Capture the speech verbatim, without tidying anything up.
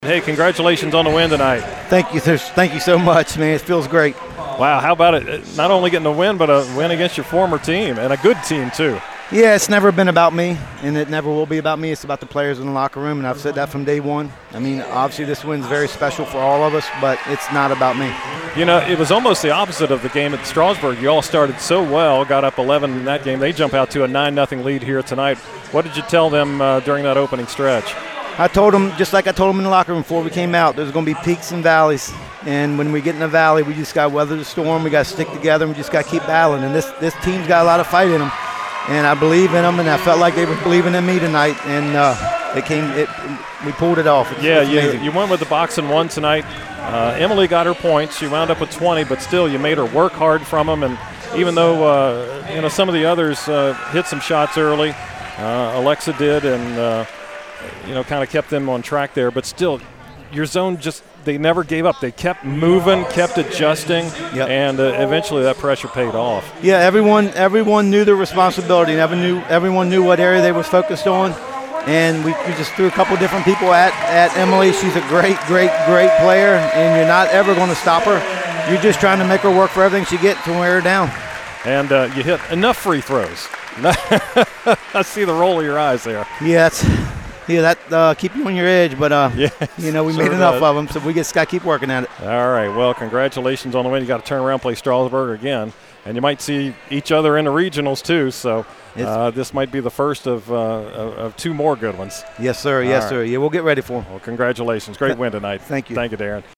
Hey, congratulations on the win tonight. Thank you. Thank you so much, man. It feels great. Wow, how about it? Not only getting a win, but a win against your former team, and a good team, too. Yeah, it's never been about me, and it never will be about me. It's about the players in the locker room, and I've said that from day one. I mean, obviously this win's very special for all of us, but it's not about me. You know, it was almost the opposite of the game at Strasburg. You all started so well, got up eleven in that game. They jump out to a nine nothing lead here tonight. What did you tell them uh, during that opening stretch? I told them, just like I told them in the locker room before we came out, there's going to be peaks and valleys. And when we get in the valley, we just got to weather the storm. We got to stick together, and we just got to keep battling. And this, this team's got a lot of fight in them. And I believe in them, and I felt like they were believing in me tonight. And uh, it came, it, we pulled it off. It's, yeah, it's you, you went with the box and one tonight. Uh, Emily got her points. She wound up with twenty, but still you made her work hard from them. And even though uh, you know some of the others uh, hit some shots early, uh, Alexa did, and uh, you know, kind of kept them on track there. But still, your zone just, they never gave up. They kept moving, kept adjusting, yep. and uh, eventually that pressure paid off. Yeah, everyone everyone knew their responsibility. Everyone knew, everyone knew what area they was focused on. And we, we just threw a couple different people at, at Emily. She's a great, great, great player, and you're not ever going to stop her. You're just trying to make her work for everything she gets to wear her down. And uh, you hit enough free throws. I see the roll of your eyes there. Yeah, that's, yeah, that uh, keep you on your edge, but uh, yes, you know we sure made enough does. of them, so we just got to keep working at it. All right, well, congratulations on the win. You got to turn around and play Strasburg again, and you might see each other in the regionals too. So uh, this might be the first of, uh, of of two more good ones. Yes, sir. Yes, All sir. right. Yeah, we'll get ready for them. Well, congratulations. Great win tonight. Thank you. Thank you, Darren.